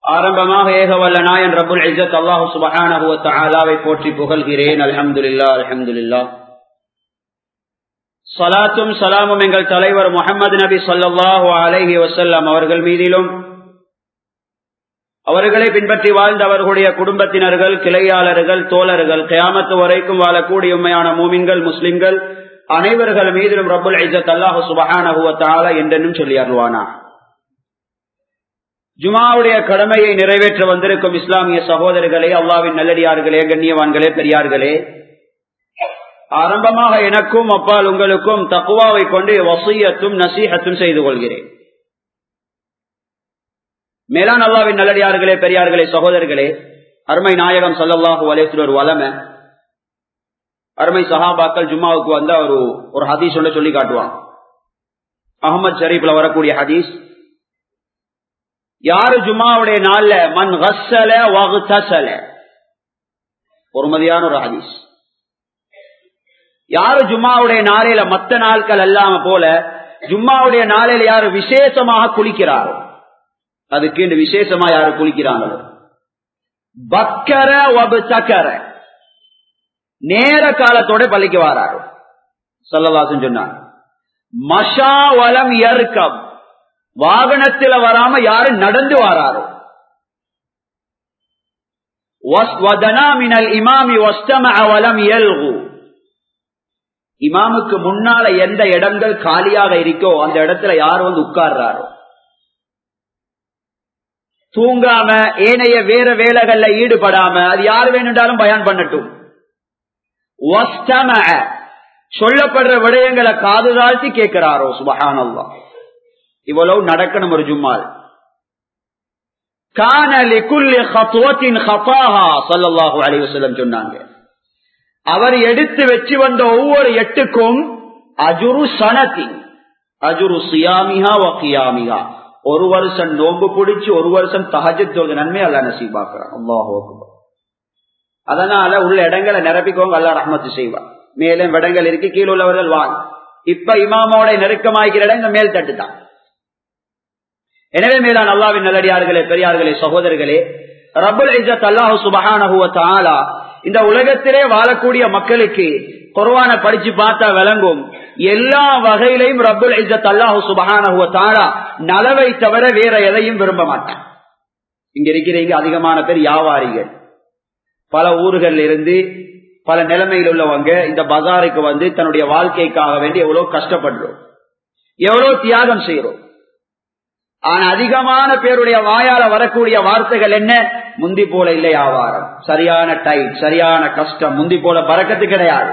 ஆரம்பமாக ஏகவல்ல நாயன் ரப்புல் இஸ்ஸத் அல்லாஹ் சுப்ஹானஹு வ தஆலாவை போற்றி புகழ்கிறேன். அல்ஹம்துலில்லாஹ் அல்ஹம்துலில்லாஹ். ஸலாத்தும் ஸலாமும் எங்கள் தலைவர் முஹம்மது நபி ஸல்லல்லாஹு அலைஹி வஸல்லம் அவர்கள் மீதிலும், அவர்களை பின்பற்றி வாழ்ந்த அவர்களுடைய குடும்பத்தினர்கள், கிளையாளர்கள், தோழர்கள், கியாமத் வரைக்கும் வாழக்கூடிய உண்மையான மூமின்கள், முஸ்லிம்கள் அனைவர்கள் மீதிலும் ரப்புல் இஸ்ஸத் அல்லாஹ் சுப்ஹானஹு வ தஆலா என்றென்றும் சொல்லி அருள்வானாக. ஜுமாவுடைய கடமையை நிறைவேற்ற வந்திருக்கும் இஸ்லாமிய சகோதரர்களே, அல்லாஹ்வின் நல்லடியார்களே, கண்ணியவான்களே, பெரியார்களே, ஆரம்பமாக எனக்கும் அப்பால் உங்களுக்கும் தக்வாவை கொண்டு வஸியத்தும் நசீஹத்தும் செய்து கொள்கிறேன். மேலான அல்லாஹ்வின் நல்லடியார்களே, பெரியார்களே, சகோதரர்களே, அருமை நாயகம் ஸல்லல்லாஹு அலைஹி வஸல்லம் வலம அருமை சஹாபாக்கள் ஜும்மாவுக்கு வந்த ஒரு ஹதீஸ் ஒன்று சொல்லி காட்டுவாங்க. அஹ்மத் ஷரீஃப்ல வரக்கூடிய ஹதீஸ், யாரு ஜும்மாவுடைய நாள்ல மன் கஸ்ஸல வக்தஸல, பொறுமதியான ஒரு ஹதீஸ். யாரு ஜும்மாவுடைய நாளையில மத்த நாட்கள் அல்லாம போல ஜும்மாவுடைய நாளையில யாரு விசேஷமாக குளிக்கிறாரோ, அதுக்கு இந்த விசேஷமா யாரு குளிக்கிறாங்களோ, பக்கர வப்தகர, நேர காலத்தோட பள்ளிக்கு வாராரோ, ஸல்லல்லாஹு அலைஹி சொன்னாங்க. மஷா வலம் யர்கப், வாகனத்துல வராம யாரு நடந்து வாராரோ, வஸ்வதனா மினல் இமாமி வஸ்தமஅ வலம் யல்கு, இமாமுக்கு முன்னால எந்த இடங்கள் காலியாக இருக்கோ அந்த இடத்துல யார் வந்து உட்கார்றாரோ, தூங்காம ஏனைய வேற வேலைகள்ல ஈடுபடாம, அது யார் வேணும்னாலும் பயான் பண்ணட்டும், வஸ்தமஅ, சொல்லப்படுற விடயங்களை காது தாழ்த்தி கேட்கிறாரோ, சுப்ஹானல்லாஹ். இவ்வளவு நடக்கணும் ஒரு ஜும்மால். கான லிகுல்லி ஹத்வத்தின் ஹதாஹா, ஸல்லல்லாஹு அலைஹி வஸல்லம் சொன்னாங்க. அவர் எடுத்து வச்சு வந்த ஒவ்வொரு எட்டுக்கும் அஜுரு சனத்தின் அஜுரு சியாமிஹா வ கியாமிஹா, ஒரு வருஷம் நோன்பு பிடிச்சு ஒரு வருஷம் தஹஜ்ஜுத் தொழுத நன்மை அல்லாஹ் நசீபாக்குறான். அல்லாஹு அக்பர். அதனால உள்ள இடங்களை நிரப்பிக்கோங்க, அல்லாஹ் ரஹ்மத்து செய்வான். மேலும் இடங்கள் இருக்கு, கீழே உள்ளவர்கள் வாங்க. இப்ப இமாமோட நெருக்கமாகிற இடம் இந்த மேல் தட்டு தான். எனவே மேலான அல்லாஹ்வின் நல்லடியார்களே, பெரியார்களே, சகோதரர்களே, ரப்புல் இஸ்ஸத் அல்லாஹ் சுப்ஹானஹு வ தஆலா இந்த உலகத்திலே வாழக்கூடிய மக்களுக்கு குர்ஆனை படிச்சு பார்த்தா விளங்கும், எல்லா வகையிலையும் ரப்புல் இஸ்ஸத் அல்லாஹ் சுப்ஹானஹு வ தஆலா நலவை தவிர வேற எதையும் விரும்ப மாட்டான். இங்க இருக்கிறீங்க அதிகமான பேர் வியாபாரிகள், பல ஊர்கள் இருந்து பல நிலைமையில் உள்ளவங்க இந்த பஜாருக்கு வந்து தன்னுடைய வாழ்க்கைக்காக வேண்டி எவ்வளவு கஷ்டப்படுறோம், எவ்வளவு தியாகம் செய்யறோம். ஆனா அதிகமான பேருடைய வாயால வரக்கூடிய வார்த்தைகள் என்ன? முந்தி போல இல்லை வியாபாரம், சரியான டைட், சரியான கஷ்டம், முந்தி போல பரக்கத்து கிடையாது.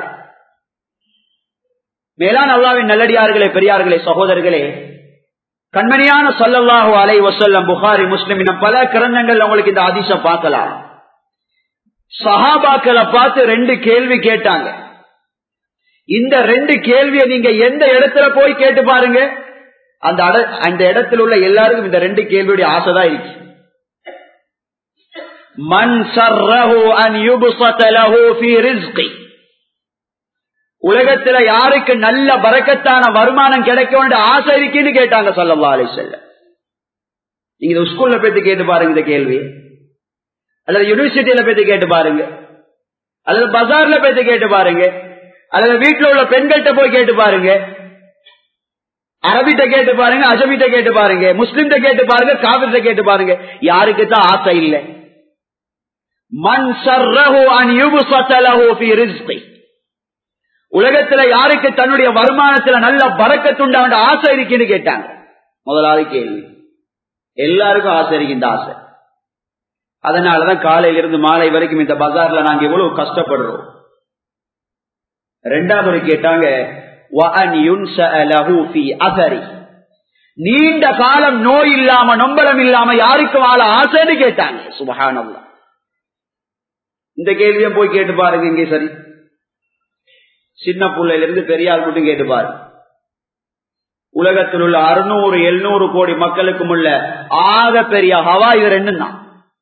மேலான அல்லாஹ்வின் நல்லடியார்களே, பெரியார்களே, சகோதரர்களே, கண்மணியான ஸல்லல்லாஹு அலைஹி வஸல்லம் புகாரி, முஸ்லிம் இன்னும் பல கிரந்தங்கள் உங்களுக்கு இந்த ஹதீஸை பார்க்கலாம். சஹாபாக்களை பார்த்து 2 கேள்வி கேட்டாங்க. இந்த 2 கேள்வியை நீங்க எந்த இடத்துல போய் கேட்டு பாருங்க, அந்த இடத்துல உள்ள எல்லாருக்கும் இந்த 2 கேள்வியுடைய ஆசைதான் இருக்கு. மன் சர்ரஹு அன் யுப்ஸத லஹு ஃபீ ரிஸ்கி, உலகத்துல யாருக்கு நல்ல பரக்கத்தான வருமானம் கிடைக்க வேண்டிய ஆசை இருக்குன்னு கேட்டாங்க ஸல்லல்லாஹு அலைஹி வஸல்லம். நீங்க ஸ்கூல்ல போய் கேட்டு பாருங்க இந்த கேள்வி, அல்லது யூனிவர்சிட்டியில போய் கேட்டு பாருங்க, அல்லது பஜார்ல போய் கேட்டு பாருங்க, அல்லது வீட்டுல உள்ள பெண்கள்கிட்ட போய் கேட்டு பாருங்க, அரபிட்ட கேட்டு பாருங்க, அஜமிட்ட கேட்டு பாருங்க, முஸ்லிம்கிட்ட கேட்டு பாருங்க, காபிர்கிட்ட கேட்டு பாருங்க, யாருக்கு தான் ஆசை இல்லை? மன் சர்ரஹு அன் யுப்ஸத லஹு ஃபீ ரிஸ்கி, உலகத்துல யாருக்கு தன்னுடைய வருமானத்துல நல்ல பரக்கத்துண்டான ஆசை இருக்குன்னு கேட்டாங்க. முதலாவது கேள்வி, எல்லாருக்கும் ஆசை இருக்கு இந்த ஆசை. அதனாலதான் காலையில இருந்து மாலை வரைக்கும் இந்த பஜார்ல நாங்க இவ்வளவு கஷ்டப்படுறோம். 2வது கேட்டாங்க, நீண்ட காலம் நோய் இல்லாம நொம்பலம் இல்லாம யாருக்கு வாழ ஆசைன்னு கேட்டாங்க. சுப்ஹானல்லாஹ். இந்த கேள்வியை போய் கேட்டு பாருங்க, இங்கே சரி, சின்ன பிள்ளையில இருந்து பெரியார் மட்டும் கேட்டு பாருங்க. உலகத்தில் உள்ள 600-700 கோடி மக்களுக்கும் உள்ள ஆக பெரிய ஹவா இது 2 தான்.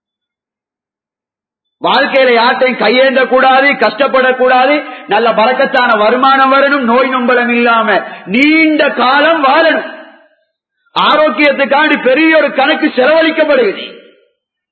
வாழ்க்கையில யார்ட்டையும் கையேந்த கூடாது, கஷ்டப்படக்கூடாது, நல்ல பரக்கத்தான வருமானம் வரணும், நோய் நொம்பலம் இல்லாம நீண்ட காலம் வாழணும். ஆரோக்கியத்துக்காண்டி பெரிய ஒரு கணக்கு செலவழிக்கப்படுகிறது.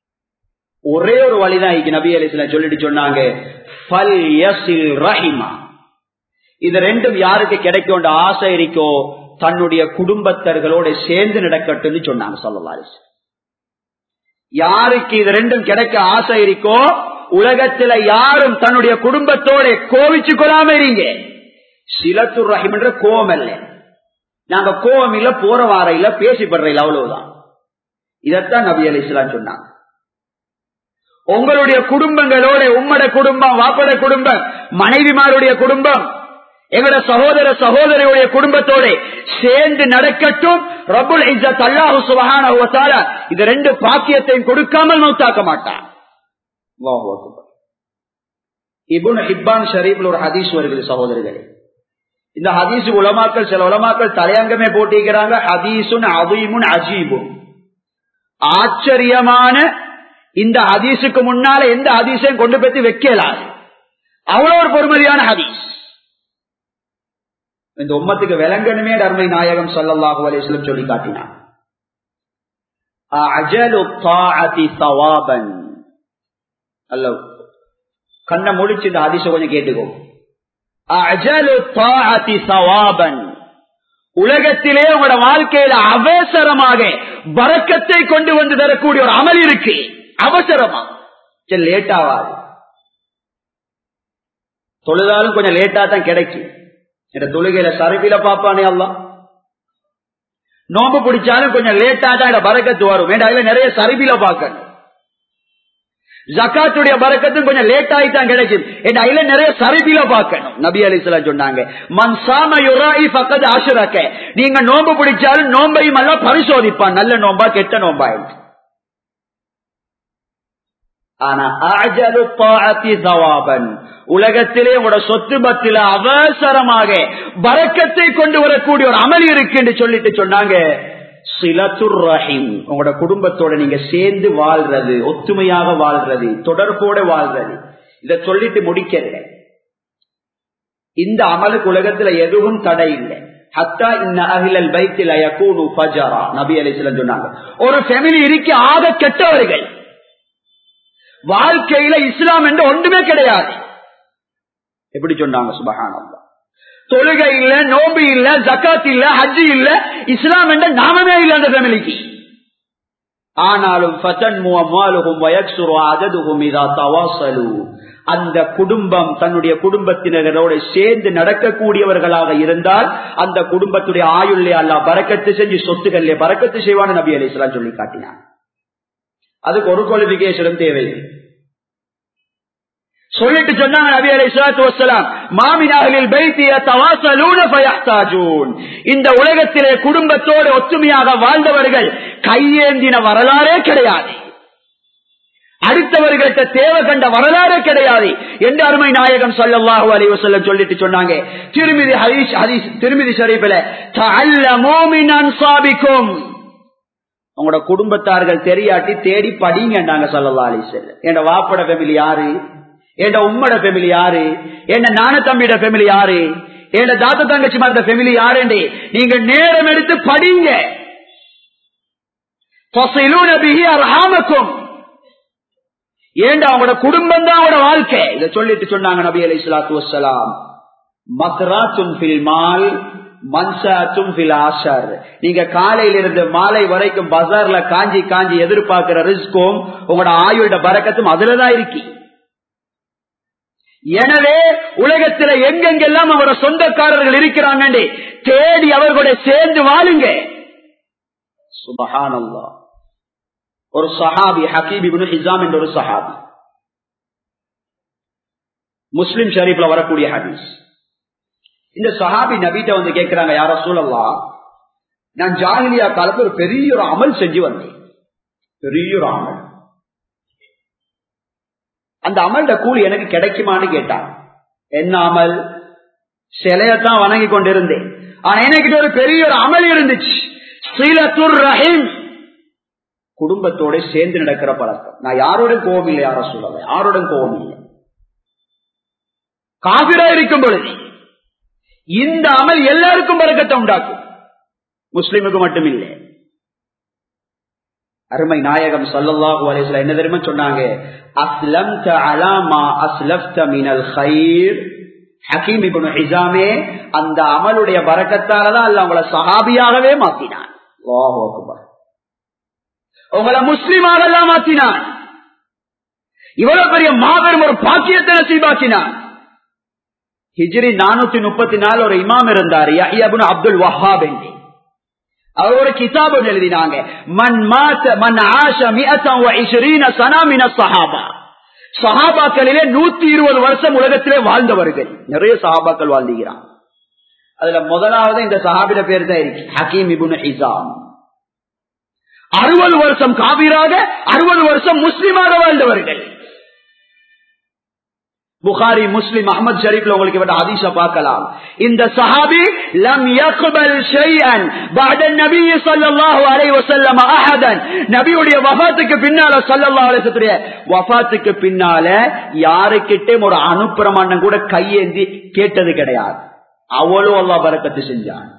ஒரே ஒரு வழிதான் நபி அலைஹிஸ்ஸலாம் சொல்லிட்டு சொன்னாங்க, ஃபல் யஸில் ரஹிமா. இது ரெண்டும் யாருக்கு கிடைக்கும் ஆசை இருக்கோ தன்னுடைய குடும்பத்தர்களோட சேர்ந்து நடக்கட்டும்னு சொன்னாங்க ஸல்லல்லாஹு அலைஹி வஸல்லம். யாருக்கு இது ரெண்டும் கிடைக்க ஆசை இருக்கோ உலகத்துல யாரும் தன்னுடைய குடும்பத்தோட கோவிச்சு கொள்ளாம இருங்க. சிலத்துர் ரஹீம் என்ற கோவம் அல்ல, நாங்க கோவம் இல்ல, போற வார இல்ல, பேசிப்படுற இல்ல, அவ்வளவுதான். இதத்தான் நபி அலைஹிஸ்ஸலாம் சொன்னாங்க. உங்களுடைய குடும்பங்களோட, உம்மட குடும்பம், வாப்பட குடும்பம், மனைவிமாருடைய குடும்பம், எங்களோட சகோதர சகோதரியுடைய குடும்பத்தோட சேர்ந்து நடக்கட்டும். ரப்புல் இஸ்ஸத் அல்லாஹ் சுப்ஹானஹு வ தஆலா இது ரெண்டு பாக்கியத்தையும் கொடுக்காமல் மௌத்தாக்க மாட்டான். அல்லாஹு அக்பர். இப்னு ஹிப்பான் ஷரீஃப்ல ஒரு ஹதீஸ் வருகிறது சகோதரர்களே. இந்த ஹதீஸ் உலமாக்கள், சில உலமாக்கள் தலையங்கமே போட்டிருக்கிறாங்க, ஹதீசுன் அதீமுன் அஜீபுன். ஆச்சரியமான இந்த ஹதீஸுக்கு முன்னால எந்த ஹதீஸையும் கொண்டு போய் வைக்கலாது, அவ்வளவு ஒரு பொறுமதியான ஹதீஸ். இந்த உம்மத்துக்கு விளங்கணுமே அருமை நாயகம் ஸல்லல்லாஹு அலைஹி வஸல்லம் சொல்லி காட்டினார். அஜலு த்தாஅதி ஸவாபன். அல்லாஹ் கண்ணை முடிச்சு இந்த ஹதீஸை கொஞ்சம் கேட்டுக்கோ. அஜலு த்தாஅதி ஸவாபன். உலகத்திலே உங்களோட வாழ்க்கையில அவசரமாக பரக்கத்தை கொண்டு வந்து தரக்கூடிய ஒரு அமல் இருக்கு. அவசரமா லேட் ஆகாது. தொழுதாலும் கொஞ்சம் லேட்டா தான் கிடைக்கும். தொழுகையில சரபில பாப்பானே அல்லாஹ். நோம்பு பிடிச்சாலும் கொஞ்சம் லேட்டா தான் பரக்கத்து வரும். அதுல நிறைய சரபில பார்க்கணும். ஜகாத்துடைய பரக்கத்தும் கொஞ்சம் லேட் ஆகித்தான் கிடைக்கும். அதுல நிறைய சரபில பார்க்கணும். நபி அலைஹிஸ்ஸலாம் சொன்னாங்க, மன் ஸாம யுராஇ ஃபகத் அஷ்ரக. நீங்க நோம்பு பிடிச்சாலும் நோம்பையும் அல்லாஹ் பரிசோதிப்பான், நல்ல நோம்பா கெட்ட நோம்பா. ஆனா அஜலு த்தாஅதி ஸவாபன், உலகத்திலே உங்களோட சொத்து பத்தில அவசரமாக பரக்கத்தை கொண்டு வரக்கூடிய ஒரு அமல் இருக்கு என்று சொல்லிட்டு சொன்னாங்க, சிலத்துர் ரஹீம். உங்களோட குடும்பத்தோட நீங்க சேர்ந்து வாழ்றது, ஒத்துமையாக வாழ்றது, தொடர்போட வாழ்றது. இத சொல்லிட்டு முடிக்கல. இந்த அமலுக்கு உலகத்துல எதுவும் தடை இல்லை. ஹத்தா இன்ன அஹ்லல் பைத்தி லா யகூனு ஃபஜரா. நபி அலைஹிஸ்ஸலாம் சொன்னாங்க, ஒரு ஃபேமிலி இருக்கு ஆக கெட்டவர்கள். வாழ்க்கையில இஸ்லாம் என்று ஒன்றுமே கிடையாது. எப்படி சொன்னாங்க? சுப்ஹானல்லாஹ். தொழுகை இல்ல, நோம்பு இல்ல, ஜகாத் இல்ல, ஹஜ் இல்ல, இஸ்லாம் என்ற நாமமே இல்ல அந்த ஃபேமிலிக்கு. ஆனாலும் ஃபதன்மு அம்வாலுஹும் வயக்ஸுரு அததுஹும் இதா தவாஸலு. அந்த குடும்பம் தன்னுடைய குடும்பத்தினரோடு சேர்ந்து நடக்கக்கூடியவர்களாக இருந்தால் அந்த குடும்பத்துடைய ஆயுள்லே அல்லாஹ் பரக்கத்து செஞ்சு சொத்துக்களே பரக்கத்து செய்வான நபி அலைஹிஸ்ஸலாம் சொல்லி காட்டினார். அதுக்கு ஒரு குவாலிஃபிகேஷனும் தேவையில்லை. சொல்லிட்டு சொன்னாங்க நபி அலைஹிஸ்ஸலாத்து வஸ்ஸலாம், மா மின் அஹ்லில் பைத்தி யதவாஸலூன ஃபயஹ்தாஜூன். இந்த உலகத்திலே குடும்பத்தோடு ஒற்றுமையாக வாழ்ந்தவர்கள் கையேந்தின வரலாறே கிடையாது, அடுத்தவர்கள்ட்ட தேவை கண்ட வரலாறே கிடையாது என்று அருமை நாயகம் ஸல்லல்லாஹு அலைஹி வஸல்லம் சொல்லிட்டு சொன்னாங்க. திருமிதி ஷரீஃபில தஅல்லமூ மின் அன்சாபிக்கும். உங்களோட குடும்பத்தார்கள் தெரியாட்டி தேடி படிங்கன்னாங்க ஸல்லல்லாஹு அலைஹி வஸல்லம். என் வாப்பட ஃபேமிலி யாரு, என் உம்மட ஃபேமிலி யாரு, என் நான தம்பியோட ஃபேமிலி யாரு, என் தாத்தா தங்கச்சி மாதிரி ஃபேமிலி யாருன்னு நீங்க நேரம் எடுத்து படிங்க. ஃபஸிலூன பிஹி அர்ஹாமக்கும். ஏண்டா அவங்களோட குடும்பம் தான் அவங்களோட வாழ்க்கை. இதை சொல்லிட்டு சொன்னாங்க நபி அலைஹிஸ்ஸலாத்து வஸ்ஸலாம், மக்ராத்துன் ஃபில் மால் மன்சாத்தும் ஃபில் ஆஷர். நீங்க காலையில இருந்து மாலை வரைக்கும் பஜார்ல காஞ்சி காஞ்சி எதிர்பார்க்கிற ரிஸ்கும் உங்களோட ஆயுளோட பரக்கத்தும் அதுலதான் இருக்கு. எனவே உலகத்துல எங்கெங்கெல்லாம் அவரோட சொந்தக்காரர்கள் இருக்கிறாங்க தேடி அவர்களோட சேர்ந்து வாழுங்க. சுப்ஹானல்லாஹ். ஒரு சஹாபி ஹக்கீம் இப்னு ஹிஸாம் என்ற ஒரு சஹாபி, முஸ்லிம் ஷரீஃப்ல வரக்கூடிய ஹதீஸ். இந்த சஹாபி நபிட்ட வந்து கேட்கிறாங்க, யா ரசூலல்லாஹ், நான் ஜாஹிலியா காலத்துல ஒரு பெரிய ஒரு அமல் செஞ்சு வந்தேன், பெரிய ஒரு அமல். அந்த அமல்ட கூலி எனக்கு கிடைக்குமான்னு கேட்டான். என்ன அமல்? சிலையத்தான் வணங்கி கொண்டிருந்தேன், ஆனா எனக்கு ஒரு பெரிய ஒரு அமல் இருந்துச்சு, சிலத்துர் ரஹீம். குடும்பத்தோட சேர்ந்து நடக்கிற பழக்கம். நான் யாரோட கோபம் இல்லை, யார சொல்லல, யாரோட கோபம் இல்லை. காபிரா இருக்கும் பொழுது இந்த அமல் எல்லாருக்கும் பரக்கத்தை உண்டாக்கும், முஸ்லிமுக்கு மட்டும் இல்லை. அருமை நாயகம் ஸல்லல்லாஹு அலைஹி வஸல்லம் என்ன தெரியுமா சொன்னாங்க? அஸ்லம்த அலா மா அஸ்லஃப்த மினல் கைர். ஹக்கீம் இப்னு ஹிஸாமே, அந்த அமலுடைய பரக்கத்தால தான் அல்லாஹ் உங்களை சஹாபியாகவே மாத்தினான். அல்லாஹு அக்பர். உங்களை முஸ்லிமாக எல்லாம் மாத்தினான். இவ்வளவு பெரிய மாபெரும் ஒரு பாக்கியத்தை நசீபாக்கினான். ஹிஜ்ரி 434 ஒரு இமாம் இருந்தார், யஹ்யா இப்னு அப்துல் வஹ்ஹாப் என்று. அவர் ஒரு கிதாப் எழுதினாங்க, மன் ஆஷ 120 சனா மின ஸஹாபா. சஹாபாக்களிலே 120 வருஷம் உலகத்திலே வாழ்ந்தவர்கள். நிறைய சஹாபாக்கள் வாழ்ந்துகிறான். அதுல முதலாவது இந்த சஹாபிட பேர் தான் இருக்கு, ஹக்கீம் இப்னு ஹிஸாம். 60 வருஷம் காபிராக, 60 வருஷம் முஸ்லிமாக வாழ்ந்தவர்கள். புகாரி, முஸ்லிம், அஹ்மத் ஷரீஃப்ல உங்களுக்கு இவட ஹதீஸ பார்க்கலாம். இந்த சஹாபி லம் யக்பல் ஷைஅன் பஅத நபி ஸல்லல்லாஹு அலைஹி வஸல்லம் அஹதன். நபியுடைய வஃபாத்துக்கு பின்னால, ஸல்லல்லாஹு அலைஹி வஸல்லம் வஃபாத்துக்கு பின்னால யாருக்கிட்டே ஒரு அனுப்பிரமாணம் கூட கையேந்தி கேட்டது கிடையாது. அவ்வளவு அல்லாஹ் பரக்கத்து செஞ்சான்.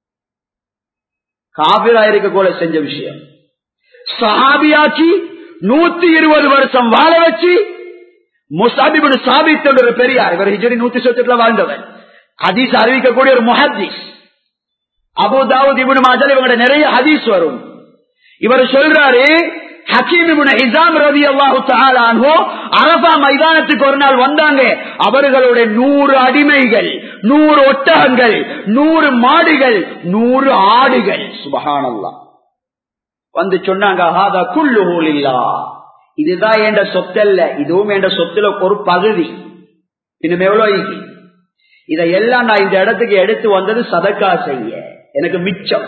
காபிரா இருக்க கூட செஞ்ச விஷயம். சஹாபியாச்சி 120 வருஷம் வாழ வச்சு, முஸஅப் இப்னு சாபித் என்ற பெரியார், இவர் ஹிஜ்ரி 178 வாழ்ந்தவர், ஹதீஸ் அறிவிக்கக்கூடிய ஒரு முஹத்திஸ். அபூ தாவூத், இப்னு மாஜா இவங்க நிறைய ஹதீஸ் வரும். இவர் சொல்றாரு, ஹக்கீம் இப்னு ஹிஸாம் ரலியல்லாஹு தஆலா அன்ஹு அரஃபா மைதானத்துக்கு ஒரு நாள் வந்தாங்க. அவர்களுடைய 100 அடிமைகள், 100 ஒட்டகங்கள், 100 மாடுகள், 100 ஆடுகள், சுப்ஹானல்லாஹ், வந்து சொன்னாங்க, ஹாதா குல்லுஹு லில்லாஹ், இதுதான் என்ற சொத்தல்ல, இதுவும் என்ற சொத்துல ஒரு பகுதி. இன்னும் எவ்வளவு இதையெல்லாம் நான் இந்த இடத்துக்கு எடுத்து வந்தது சதக்கா செய்ய, எனக்கு மிச்சம்.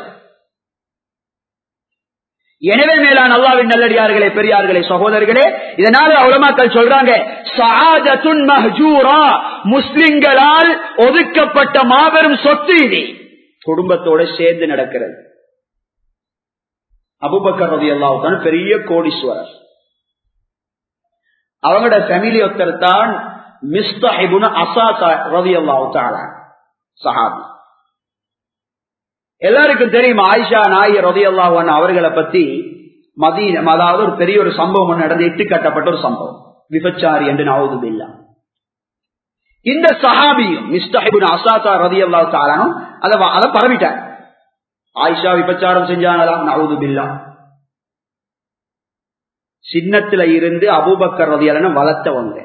எனவே மேலான அல்லாஹ்வின் நல்லடியார்களே, பெரியார்களே, சகோதரர்களே, இதனால உலமாக்கள் சொல்றாங்க, சஆதத்துன் மஹ்ஜூரா, முஸ்லிம்களால் ஒதுக்கப்பட்ட மாபெரும் சொத்து இது, குடும்பத்தோட சேர்ந்து நடக்கிறது. அபூபக்கர் ரலியல்லாஹு அன்ஹு பெரிய கோடீஸ்வரர். அவங்களோட ஃபேமிலி ஒருத்தர் தான் மிஸ்தாஹ் இப்னு அஸாஸா ரலியல்லாஹு தஆலா சஹாபி. எல்லாருக்கும் தெரியும், ஆயிஷா நாயகி ரலியல்லாஹு அன்ஹா அவர்களை பத்தி மதீனா, அதாவது ஒரு பெரிய ஒரு சம்பவம் நடந்து, இட்டு கட்டப்பட்ட ஒரு சம்பவம், விபச்சாரி என்று நவுது பில்லாஹ். இந்த சஹாபியும் மிஸ்தாஹ் இப்னு அஸாஸா ரலியல்லாஹு தஆலா அத பரவிட்டார். ஆயிஷா விபச்சாரம் செஞ்சாங்களாம், நவுது பில்லாஹ். சின்னத்துல இருந்து அபூபக்கர் ரலியல்லாஹு அன்ஹு வளர்த்தவங்க.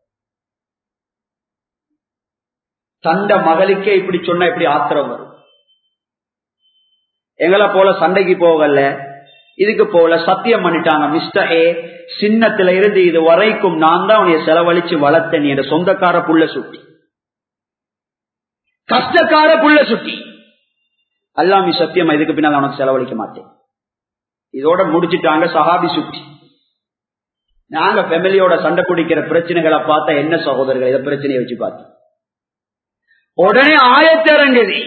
தண்ட மகளுக்கே இப்படி சொன்னா இப்படி ஆத்திரம் வரும். எங்களை போல சண்டைக்கு போகல, இதுக்கு போல சத்தியம் பண்ணிட்டாங்க, மிஸ்டே சின்னத்துல இருந்து இது வரைக்கும் நான் தான் உன்னைய செலவழிச்சு வளர்த்தேன், என்ற சொந்தக்கார புள்ள சுட்டி, கஷ்டக்கார புள்ள சுட்டி, அல்லாமி சத்தியமா இதுக்கு பின்னால் அவனுக்கு செலவழிக்க மாட்டேன். இதோட முடிச்சுட்டாங்க சஹாபி சுட்டி. நாங்க ஃபேமிலியோட சண்டை பிடிக்கிற பிரச்சனைகளை பார்த்தா என்ன சகோதரர்கள், இதை பிரச்சனையை வச்சு பார்த்தோம். உடனே ஆயத்திறங்குது,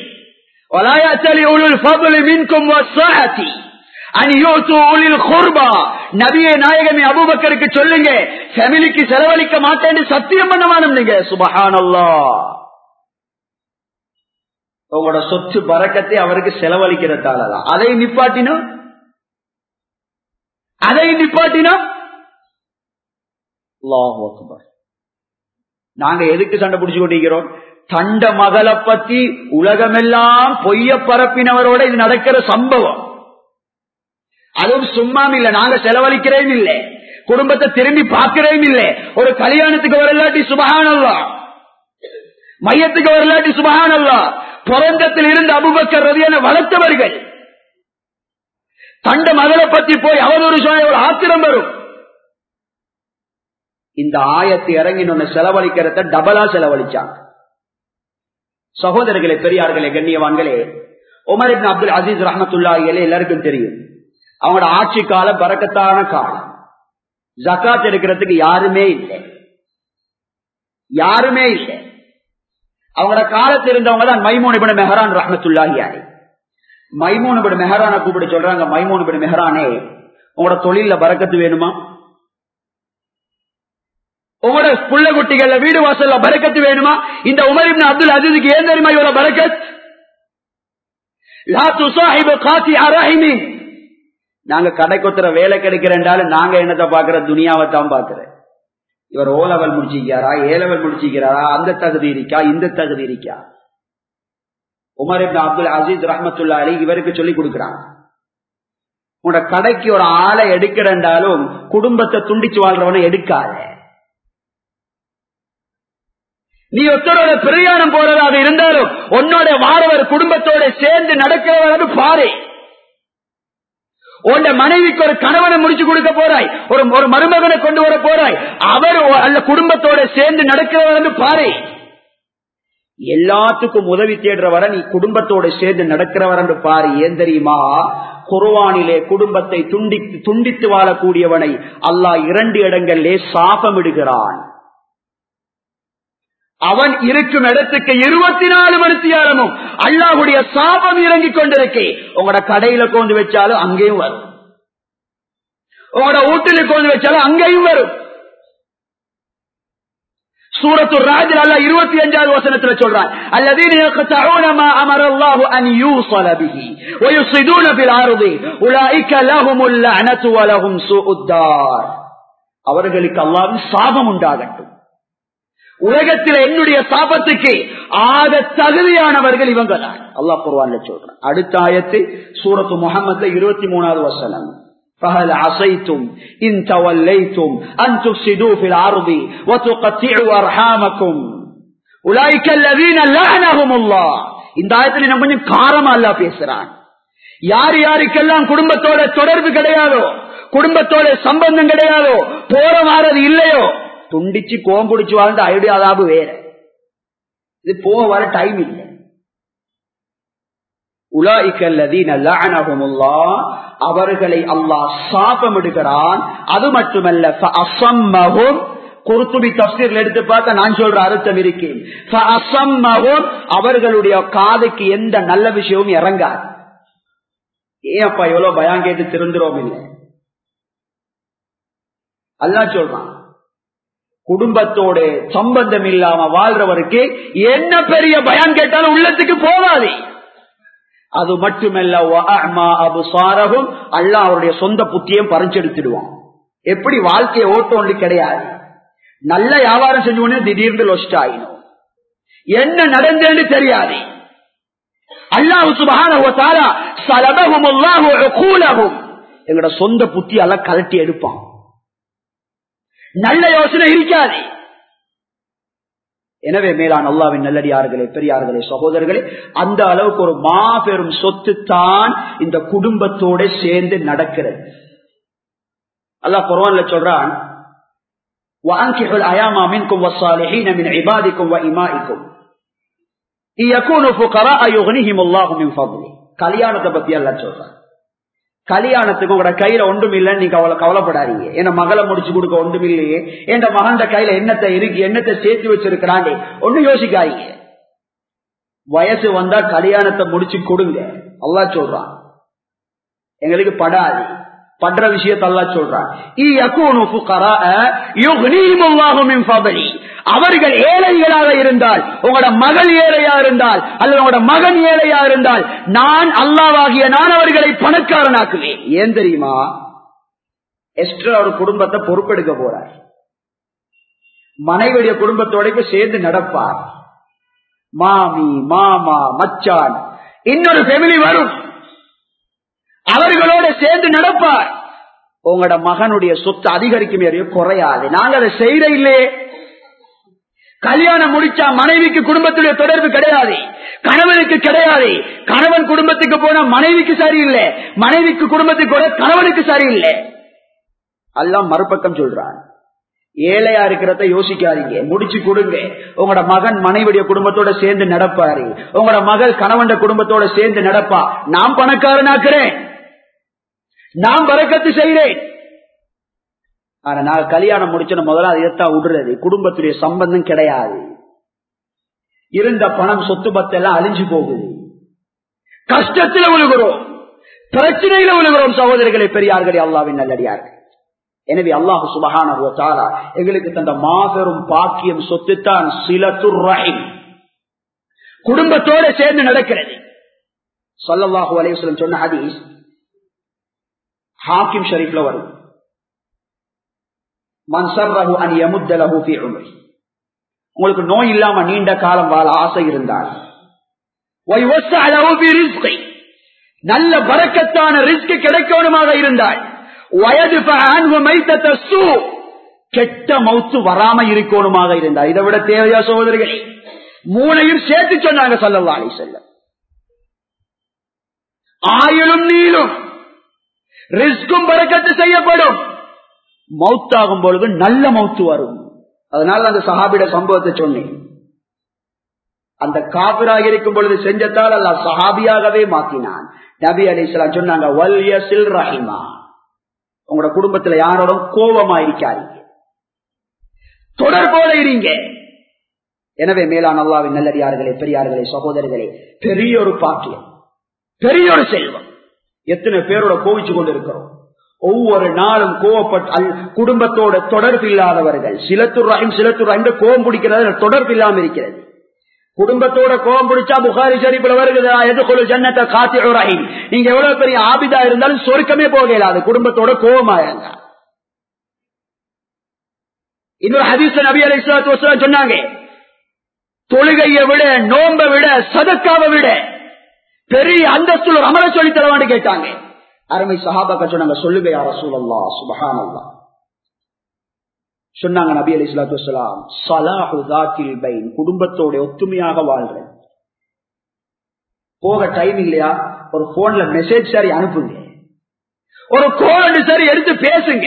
நபியே நாயகமே அபூபக்கருக்கு சொல்லுங்க, ஃபேமிலிக்கு செலவழிக்க மாட்டேன்னு சத்தியம் பண்ண வேணும் நீங்க. சுப்ஹானல்லாஹ், உங்களோட சொத்து பரக்கத்தை அவருக்கு செலவழிக்கிறதால அதை நிப்பாட்டினா அல்லாஹு அக்பர். நாங்க எதுக்கு சண்டை பிடிச்சு கொண்டிருக்கிறோம்? தண்ட மகளை பத்தி உலகமெல்லாம் பொய்ய பரப்பினவரோட இது நடக்கிற சம்பவம். அதுவும் சும்மா இல்ல, நாங்க செலவழிக்கிறேன் இல்லை, குடும்பத்தை திரும்பி பார்க்கிறேன் இல்லை. ஒரு கல்யாணத்துக்கு வரலாட்டி சுப்ஹானல்லாஹ், மையத்துக்கு வரலாட்டி சுப்ஹானல்லாஹ். பிறந்தத்தில் இருந்து அபூபக்கர் ரலியல்லாஹு அன்ஹு வளர்த்தவர்கள். தண்ட மகளை பத்தி போய் அவதூறு சொன்ன ஒரு ஆத்திரம் வரும். இந்த ஆயத்தை இறங்கின செலவழிக்கிறத டபலா செலவழிச்சாங்க. சகோதரர்களே, பெரியார்களே, கண்ணியவான்களே, உமர் இப்னு அப்துல் அசீஸ் ரஹ்மத்துல்லாஹி அலைஹி எல்லாருக்கும் தெரியும், அவங்களோட ஆட்சி காலம் பரக்கத்தான காலம். ஜகாத் எடுக்கிறதுக்கு யாருமே இல்லை. அவங்களோட காலத்தில் இருந்தவங்க தான் மைமூன் இப்னு மெஹரான் ரஹ்மத்துல்லாஹி அலைஹி. மைமூன் இப்னு மெஹரானை கூப்பிட்டு சொல்றாங்க, மைமூன் இப்னு மெஹரானே, உங்களோட தொழில பரக்கத்து வேணுமா? உங்களோட புள்ள குட்டிகள்ல வீடு வாசல்ல பரக்கத்து வேணுமா? இந்த உமர் இப்னு அப்துல் அசீஸ்க்கு ஏன் தெரியுமா இவ்வளவு பரக்கத்? லா துஸாஹிபு காத்திஅ ரஹிமின், நாங்க கடைக்கொத்துற வேலை கிடைக்கிறேன்றாலும் நாங்க என்னத்தை பாக்குற துனியாவைத்தான் பாக்குற. இவர் ஓ லெவல் முடிச்சிருக்காரா, ஏ லெவல் முடிச்சிருக்கிறாரா, அந்த தகுதி இருக்கா, இந்த தகுதி இருக்கா. உமர் இப்னு அப்துல் அசீஸ் ரஹ்மத்துல்லாஹி அலைஹி இவருக்கு சொல்லி கொடுக்கிறாங்க, உன்னோட கடைக்கு ஒரு ஆளை எடுக்கிறேன்றாலும் குடும்பத்தை துண்டிச்சு வாழ்றவனை எடுக்காத. நீ ஒருத்தரோட பிரயாணம் போறதாக இருந்தாலும் உன்னோட வாரவர் குடும்பத்தோட சேர்ந்து நடக்கிறவரை பாரு. உன் மனைவிக்கு ஒரு கணவனை முடிச்சு கொடுக்க போறாய், ஒரு மருமகனை கொண்டு வர போறாய், அவர் அல்ல குடும்பத்தோட சேர்ந்து நடக்கிறவரை பாரு. எல்லாத்துக்கும் உதவி தேடுறவரை நீ குடும்பத்தோட சேர்ந்து நடக்கிறவர் பாரு. ஏன் தெரியுமா? குர்ஆனிலே குடும்பத்தை துண்டித்து வாழக்கூடியவனை அல்லாஹ் 2 இடங்களிலே சாபமிடுகிறான். அவன் இருக்கும் இடத்துக்கு 24 மணி நேரமும் அல்லாஹ்வுடைய சாபம் இறங்கிக் கொண்டிருக்கு. உங்களோட கடையில கொண்டு வச்சாலும் அங்கேயும் வரும், உங்களோட வீட்டில கொண்டு வச்சாலும் அங்கேயும் வரும். சூரத்துர் ராஜ்ல அல்லாஹ் 25வது வசனத்துல சொல்றான், அல்லதீன யக்தஊன மா அமரல்லாஹு அன் யூஸல பிஹி வ யுஃஸிதூன ஃபில் அர்தி உலாயிக லஹுமுல் லஅனது வ லஹும் சூஉத் தார். அவர்களுக்கு அல்லாஹ்வின் சாபம் உண்டாகட்டும். உலகத்தில் என்னுடைய சாபத்துக்கு ஆக தகுதியானவர்கள் இவங்க தான். அல்லாஹ் குர்ஆன்ல சொல்றான். அடுத்த ஆயத்து சூரத்து முஹம்மதுல 23வது வசனம், فهل عصيتم إن توليتم أن تفسدوا في الأرض وتقطعوا أرحامكم أولئك الذين لعنهم الله. இந்த ஆயத்தில் நம்ம கொஞ்சம் காரமா அல்லாஹ் பேசுறான். யார் யாருக்கெல்லாம் குடும்பத்தோட தொடர்பு கிடையாதோ, குடும்பத்தோட சம்பந்தம் கிடையாதோ, போற வாரது இல்லையோ, துண்டிச்சு கோம்புடிச்சு வாழ்ந்த ஐடியாதாபு வேற. இது போக வர டைம் இல்லை. உலாயிக அல்லதீன லஅனஹுமுல்லாஹ், அவர்களை அல்லாஹ் சாபமிடுகிறான். அது மட்டுமல்ல, ஃபஅஸம்மஹும், குர்துபி தஃப்சீர்ல எடுத்து பார்த்தா நான் சொல்ற அர்த்தம் இருக்கு, ஃபஅஸம்மஹும், அவர்களுடைய காதுக்கு எந்த நல்ல விஷயமும் இறங்காது. ஏன் அப்பா இவ்வளவு பயான் கேட்டு திருந்துறோம் இல்லை? அல்லாஹ் சொல்றான், குடும்பத்தோட சம்பந்தம் இல்லாம வாழ்றவருக்கு என்ன பெரிய பயான் கேட்டாலும் உள்ளத்துக்கு போவாது. அது மட்டுமல்ல, அல்லாஹ் அவருடைய சொந்த புத்தியும் பறிச்செடுத்துடுவான். எப்படி வாழ்க்கையை ஓட்டோண்டு கிடையாது. நல்ல வியாபாரம் செஞ்சு திடீர்னு லொஸ்ட் ஆயிடும், என்ன நடந்தேன்னு தெரியாது. அல்லாஹ் சுப்ஹானஹு வ தஆலா ஸலபஹுமுல்லாஹு உகூலஹும், எங்கட சொந்த புத்தி அல்லாஹ் கலட்டி எடுப்பான். நல்ல யோசனை இருக்காது. எனவே மேலான அல்லாஹ்வின் நல்லடியார்களே, பெரியார்களே, சகோதரர்களே, அந்த அளவுக்கு ஒரு மாபெரும் சொத்து தான் இந்த குடும்பத்தோட சேர்ந்து நடக்கிறது. அல்லாஹ் குர்ஆன்ல சொல்றான், வஅன்கிஹுல் அயாமா மின்கும் வஸ்ஸாலிஹீன மின் இபாதிக்கும் வஇமாஇக்கும் இயகூனு ஃபுகராஅ யுக்னிஹிமுல்லாஹு மின் ஃபض்லி. கல்யாணத்தை பத்தி அல்லாஹ் சொல்றான். கல்யாணத்துக்கு உங்களோட கையில ஒன்றும் இல்லைன்னு நீங்க கவலைப்படாதீங்க. என்ன மகளை முடிச்சு கொடுக்க ஒன்றும் இல்லையே, என் மகன் கையில என்னத்தை இருக்கு, என்னத்தை சேர்த்து வச்சிருக்கிறாங்க, ஒன்னும் யோசிக்காதீங்க. வயசு வந்தா கல்யாணத்தை முடிச்சு கொடுங்க. அல்லாஹ் சொல்றான். எங்களுக்கு படாது, பண்ற விஷயத்தை அல்லாஹ் சொல்றான். அவர்கள் ஏழைகளாக இருந்தால், உங்களோட மகள் ஏழையா இருந்தால், அல்லது உங்களோட மகன் ஏழையா இருந்தால், நான் அல்லாஹ்வாகிய நான் அவர்களை பணக்காரனாக்குவேன். ஏன் தெரியுமா? எஸ்டர் ஒரு குடும்பத்தை பொறுப்பெடுக்க போறார். மனைவியுடைய குடும்பத்தோட சேர்ந்து நடப்பார். மாமி, மாமா, மச்சான், இன்னொரு ஃபேமிலி வரும், அவர்களோட சேர்ந்து நடப்பார். உங்களோட மகனுடைய சொத்து அதிகரிக்குமே குறையாது. நாங்க அதை செய்யற இல்லையே. கல்யாணம் முடிச்சா மனைவிக்கு குடும்பத்துடைய தொடர்பு கிடையாது, கணவனுக்கு கிடையாது. கணவன் குடும்பத்துக்கு போனா மனைவிக்கு சரியில்லை, மனைவிக்கு குடும்பத்துக்கு போன கணவனுக்கு சரியில்லை. எல்லாம் மறுபக்கம் சொல்றான். ஏழையா இருக்கிறத யோசிக்காதீங்க, முடிச்சு கொடுங்க. உங்களோட மகன் மனைவியுடைய குடும்பத்தோட சேர்ந்து நடப்பாரு, உங்களோட மகள் கணவன் குடும்பத்தோட சேர்ந்து நடப்பா. நான் பணக்காரனாக்குறேன், நான் பரக்கத்து செய்கிறேன். ஆனா நான் கல்யாணம் முடிச்சன முதல்ல அதைத்தான் விடுறது. குடும்பத்துடைய சம்பந்தம் கிடையாது. இருந்த பணம் சொத்து பத்தெல்லாம் அழிஞ்சு போகுது. கஷ்டத்தில் விழுகிறோம், பிரச்சனையில விழுகிறோம். சகோதரர்களே, பெரியார்களே, அல்லாஹ்வின் நல்லடியார்கள். எனவே அல்லாஹ் சுப்ஹானஹு வ தஆலா எங்களுக்கு தந்த மாபெரும் பாக்கியம் சொத்துத்தான் சிலத்துர் ரஹீம், குடும்பத்தோட சேர்ந்து நடக்கிறது. ஸல்லல்லாஹு அலைஹி வஸல்லம் சொன்ன ஹதீஸ், ஹாக்கிம் ஷரீஃப்ல வரும். மன் சர்ரஹு அன் யமுத்த லஹு ஃபீ உம்ரி, உங்களுக்கு நோய் இல்லாம நீண்ட காலம் வாழ ஆசை இருந்தால், வயவஸ்ஸஅ லஹு ஃபீ ரிஸ்கி, நல்ல பரக்கத்தான ரிஸ்க் கிடைக்கணுமாக இருந்தால், வயதுஃபஅ அன்ஹு மைத்தத ஸூ, கெட்ட மௌத்து வராம இருக்கணுமாக இருந்தால். இதை விட தேவையா சகோதரர்களே? மூளையும் சேர்த்து சொன்னாங்க ஸல்லல்லாஹு அலைஹி வஸல்லம். ஆயுளும் நீளும், ரிஸ்கும் பரக்கத்து செய்யப்படும், மௌத்தாகும் பொழுது நல்ல மௌத்து வரும். அதனால அந்த சஹாபிட சம்பவத்தை சொன்னேன். அந்த காபிராக இருக்கும் பொழுது செஞ்சதால் அல்லாஹ் சஹாபியாகவே மாத்தினான். நபி அலைஹிஸ்ஸலாம் சொன்னாங்க, வல் யஸில் ரஹிமா, உங்களோட குடும்பத்துல யாரோட கோபமா இருக்காதீங்க, தொடர்போட இருங்க. எனவே மேலான அல்லாஹ்வின் நல்லடியார்களே, பெரியார்களே, சகோதரர்களே, பெரிய ஒரு பாக்கியம், பெரிய ஒரு செல்வம். எத்தனை பேரோட கோவிச்சு கொண்டிருக்கிறோம். ஒவ்வொரு நாளும் கோவப்பட்டு குடும்பத்தோட தொடர்பு இல்லாதவர்கள், சிலத்துர் ரஹீம் கோபம் பிடிக்கிறது, தொடர்பு இல்லாம இருக்கிறது. குடும்பத்தோட கோபம் பிடிச்சா புகாரி ஷரீஃப்ல வருகிறது, யதுகுலுல் ஜன்னத காத்திஉர் ரஹீம், நீங்க எவ்வளவு பெரிய ஆபிதா இருந்தாலும் சொர்க்கமே போக இயலாது குடும்பத்தோட கோபமா இருந்தா. இன்னொரு ஹதீஸ்ல நபி அலைஹிஸ்ஸலாத்து வஸலாம் சொன்னாங்க, தொழுகையை விட, நோன்பை விட, சதக்காவை விட பெரிய அந்தஸ்துல அமல சொல்லி தரவான்னு கேட்டாங்க. அருமை சஹாபாக்கள் சொன்னாங்க, சொல்லுங்க யா ரசூலல்லாஹ், சுப்ஹானல்லாஹ். சொன்னாங்க நபி அலைஹிஸ்ஸலாத்து வஸலாம், ஸலாஹு ஸாத்தில் பைன், குடும்பத்தோட ஒத்துமையாக வாழ்றது. போக டைம் இல்லையா, ஒரு போன்ல மெசேஜ் சரி அனுப்புங்க, ஒரு கோல் சரி எடுத்து பேசுங்க.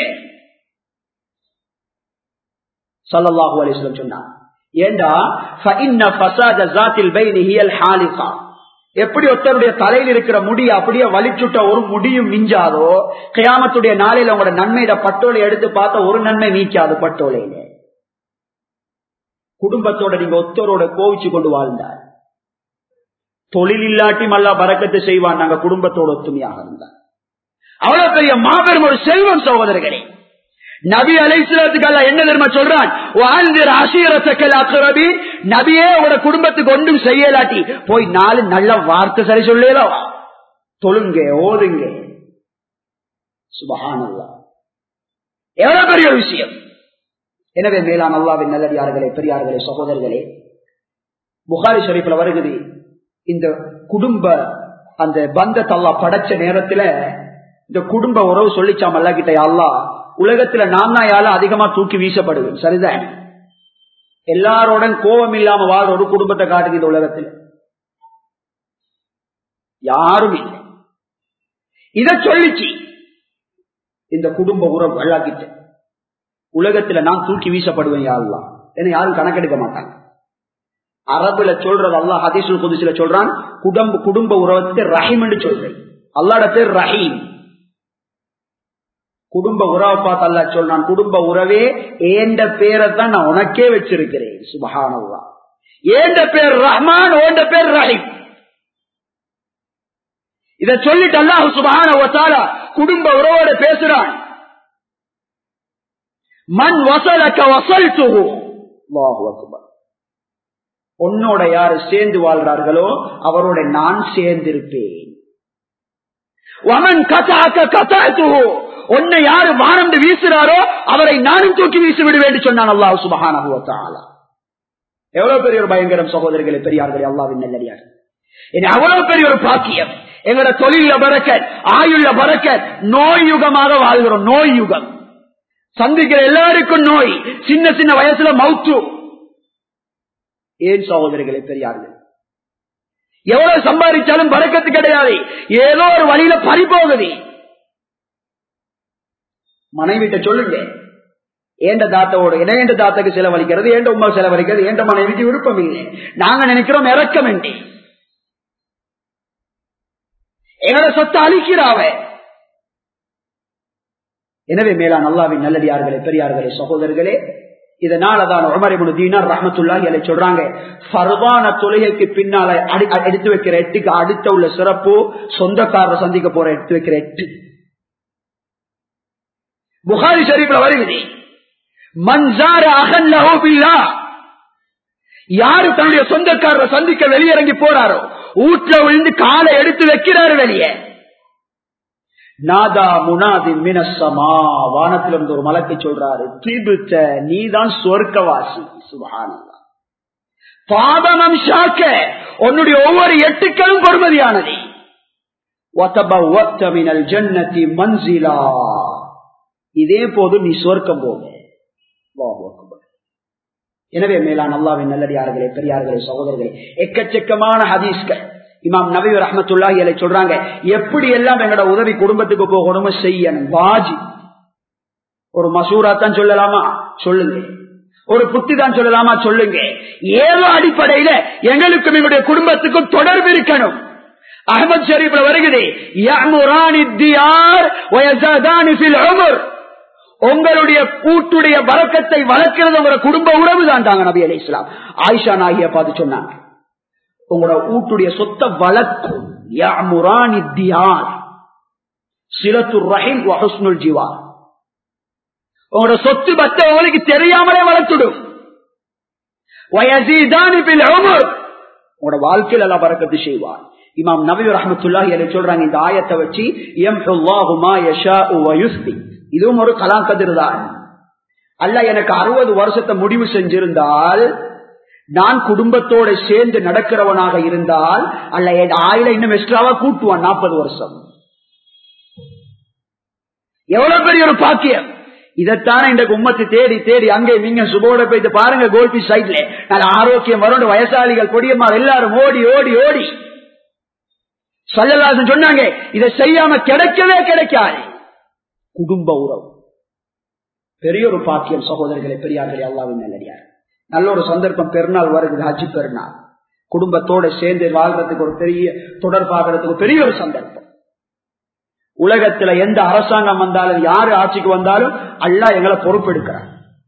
ஸல்லல்லாஹு அலைஹி வஸல்லம் சொன்னாங்க, ஏண்டா ஃபஇன்ன ஃபஸாத ஸாத்தில் பைன் ஹியல் ஹாலிகா, எப்படி ஒருத்தருடைய தலையில் இருக்கிற முடி அப்படியே வலிச்சுட்ட ஒரு முடியும் மிஞ்சாதோ, கியாமத்துடைய நாளையில உங்களோட நன்மையிட பட்டோலை எடுத்து பார்த்தா ஒரு நன்மை நீக்காது பட்டோலையில. குடும்பத்தோட நீங்க ஒத்தரோட கோவிச்சு கொண்டு வாழ்ந்தார், தொழில் இல்லாட்டி மல்லா பரக்கத்து செய்வான். நாங்க குடும்பத்தோட ஒத்துமையாக இருந்தார், அவ்வளவு பெரிய மாபெரும் ஒரு செல்வம் சகோதரர்களே. நபி அலைஹிஸ்ஸலாத்துக்கு அல்லாஹ் என்ன தெரியுமா சொல்றான், வஅன்திர் அஷீரத்தக்கல் அக்ரபீன், நபியே உங்களோட குடும்பத்துக்கு ஒன்றும் செய்யலாட்டி போய் 4 நல்ல வார்த்தை சரி சொல்லலவா, தொழுங்க, ஓதுங்க. சுப்ஹானல்லாஹ், எவ்வளவு பெரிய விஷயம். எனவே மேலான அல்லாஹ்வின் நல்லடியார்களே, பெரியார்களே, சகோதரர்களே, புகாரி ஷரீஃப்ல வருகிறது, இந்த குடும்ப அந்த பந்தத்தை அல்லாஹ் படைச்ச நேரத்துல இந்த குடும்ப உறவு சொல்லிச்சாம் அல்லாஹ் கிட்ட, அல்லாஹ் உலகத்துல நான் தான் யாரும் அதிகமா தூக்கி வீசப்படுவேன், சரிதான், எல்லாரோட கோபம் இல்லாம வாழ்ற ஒரு குடும்பத்தை காட்டுங்க இந்த உலகத்துல யாரும் இல்லை. இத சொல்லிச்சு இந்த குடும்ப உறவு அல்லாஹ்கிட்ட, உலகத்துல நான் தூக்கி வீசப்படுவேன் யா அல்லாஹ், என்ன யாரும் கணக்கெடுக்க மாட்டாங்க. அரபுல சொல்றது அல்லாஹ் ஹதீஸுல் குதுஸில சொல்றான், குடும்ப உறவத்தை ரஹீம் என்று சொல்றேன். அல்லாஹ்வோட பேர் ரஹீம். குடும்ப உறவை பார்த்து அல்லாஹ் சொல்றான், குடும்ப உறவே ஏண்ட பேரை தான் நான் உனக்கே வச்சிருக்கிறேன். சுப்ஹானல்லாஹ், ஏண்ட பேர் ரஹ்மான், ஓண்ட பேர் ரஹீம். இத சொல்லிட்டு அல்லாஹ் சுப்ஹானஹு வ தஆலா குடும்ப உறவோட பேசுறான், மன் வஸலக வஸல்துஹு, அல்லாஹு அக்பர். உன்னோட யாரு சேர்ந்து வாழ்றார்களோ அவரோட நான் சேர்ந்திருப்பேன். வமன் கதஅக கதஅதுஹு, உன்னை யாரு வானம்னு வீசுறாரோ அவரை நானும் தூக்கி வீசி விடுவேன் சொன்னான் அல்லாஹ் சுப்ஹானஹு வ தஆலா. எவ்வளவு பெரிய ஒரு பயங்கரம் சகோதரர்களே, பெரியார்களே, அல்லாஹ்வின் நல்லடியார். இது அவ்வளவு பெரிய ஒரு பாக்கியம். எங்களோட தொழில பரக்கத், ஆயுள்ள பரக்கத். நோய் யுகமாக வாழ்கிறோம், நோய் யுகம். சந்திக்கிற எல்லாருக்கும் நோய், சின்ன சின்ன வயசுல மௌத்து. ஏன் சகோதரர்களே, பெரியார்கள், எவ்வளவு சம்பாதிச்சாலும் பரக்கத்து கிடையாது, ஏதோ ஒரு வழியில பறி போகுது. மனைவிட்ட சொல்லுங்க, ஏண்ட தாத்தோட ஏண்ட தாத்தக்கு செலவழிக்கிறது, ஏண்ட உமா செலவழிக்கிறது, ஏண்ட மனைவிக்கு விருப்பம் இல்லை. நாங்க நினைக்கிறோம் இறக்கம் என்று. எங்களோட சொத்தை அழிக்கிறாவ. எனவே மேலான அல்லாஹ்வின் நல்லடியார்களே, பெரியார்களே, சகோதரர்களே, இதனாலதான் உமர் இப்னு தீனார் ரஹ்மத்துல்லாஹி அலைஹி சொல்றாங்க, ஃபர்தான தொழுகைக்கு பின்னால எடுத்து வைக்கிற 8க்கு அடுத்த உள்ள சிறப்பு சொந்தக்காரர் சந்திக்க போற எடுத்து வைக்கிற 8. புகாரி ஷரீஃப்ல வருகிறது, மன் ஸார அஹன் லஹு பில்லாஹ், யாரு தன்னுடைய சொந்தக்காரரை சந்திக்க வெளியிறங்கி போறாரோ, வீட்டுல விழுந்து காலை எடுத்து வைக்கிறாரு வெளியே, நாதா முனாதி மினஸ்ஸமா, வானத்திலிருந்து ஒரு மலக்கு சொல்றாரு, திபுத்த, நீதான் சொர்க்கவாசி. சுப்ஹானல்லாஹ். பாதமம் ஷாக்க, உன்னுடைய ஒவ்வொரு எட்டுக்களும் பொறுமதியானது. வதபவத்த மினல் ஜன்னதி மன்சிலா, இதே போது நீ சொர்க்கம் போக. அல்லாஹு அக்பர். எனவே மேலான அல்லாஹ்வின் நல்லடியார்களே, பெரியார்களே, சகோதரர்களே, எக்கச்சக்கமான ஹதீஸ்கள் இமாம் நபவி ரஹ்மத்துல்லாஹி அலைஹி சொல்றாங்க, எப்படி எல்லாம் எங்களோட உதவி குடும்பத்துக்கு போகணுமோ செய்யணும். வாஜி. ஒரு மசூரா தான் சொல்லலாமா? சொல்லுங்க. ஒரு புத்தி தான் சொல்லலாமா? சொல்லுங்க. ஏதோ அடிப்படையில எங்களுக்கும் எங்களுடைய குடும்பத்துக்கும் தொடர்பு இருக்கணும். அஹ்மத் ஷரீஃப்ல வருகிறது, யஅமுரானி தியார் வயஸாதானி ஃபில் உம்ர், உங்களுடைய கூட்டுடைய பரக்கத்தை வளர்க்கிறது உங்களோட குடும்ப உறவு தான் தாங்க நபி அலைஹிஸ்ஸலாம். ஆயிஷா நாயியா பார்த்து சொன்னாங்க, உங்களோட வீட்டுடைய சொத்தை வளர்க்கும். யஅமுரானி தியார் சிலத்துர் ரஹீம் வ ஹுஸ்னுல் ஜிவார், உங்களோட சொத்து பத்தை உங்களுக்கு தெரியாமலே வளர்த்துடும். வயஸீதானி ஃபில் உம்ர், உங்களோட வாழ்க்கையில் அல்லாஹ் பரக்கத்து செய்வார். இமாம் நபவி ரஹ்மத்துல்லாஹி அலைஹி சொல்றாங்க, இந்த ஆயத்தை வச்சு யம்ஹுல்லாஹு மா யஷாஉ வ யுஸ்பி, இதுவும் ஒரு கலாம் கதிர் தான். அல்லாஹ் எனக்கு 60 வருஷத்தை முடிவு செஞ்சிருந்தால், நான் குடும்பத்தோட சேர்ந்து நடக்கிறவனாக இருந்தால், அல்லாஹ் என் ஆயுளை இன்னும் எக்ஸ்ட்ராவா கூட்டுவான் 40 வருஷம். எவ்வளவு பெரிய ஒரு பாக்கியம்! இதைத்தானே இன்றைக்கு உம்மத்து தேடி தேடி அங்கே நீங்க சுபோட போயிட்டு பாருங்க, கோல்பி சைட்ல நல்ல ஆரோக்கியம் வரும், வயசாளிகள் கொடியம்மா எல்லாரும் ஓடி ஓடி ஓடி. ஸல்லல்லாஹு சொன்னாங்க, இதை செய்யாம கிடைக்கவே கிடைக்காது. குடும்ப உறவு பெரிய ஒரு பாக்கியம். சகோதரர்களே, பெரியார்களே, அல்லாஹ்வின் நல்லடியார், நல்ல ஒரு சந்தர்ப்பம். பெருநாள் வருகிறது, ஹஜ் பெருநாள். குடும்பத்தோட சேர்ந்து வாழ்றதுக்கு ஒரு பெரிய தொடர்பாகிறதுக்கு பெரிய ஒரு சந்தர்ப்பம். உலகத்துல எந்த அரசாங்கம் வந்தாலும், யாரு ஆட்சிக்கு வந்தாலும் அல்லாஹ் எங்களை பொறுப்பெடுக்கிறார்.